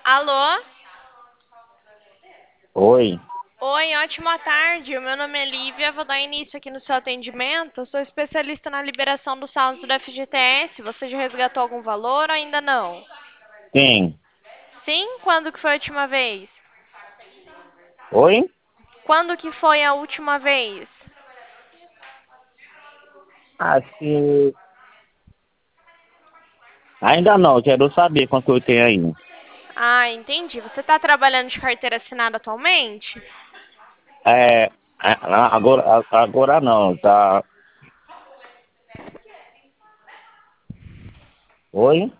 Alô? Oi, Oi, ótima tarde. O meu nome é Lívia. Vou dar início aqui no seu atendimento. Eu sou especialista na liberação dos saldos do FGTS. Você já resgatou algum valor ou ainda não? sim. Sim? Quando que foi a última vez? Oi? Quando que foi a última vez? Acho que ainda não, quero saber quanto eu tenho aí. Ah, entendi. Você está trabalhando de carteira assinada atualmente? É, agora não, tá? Oi?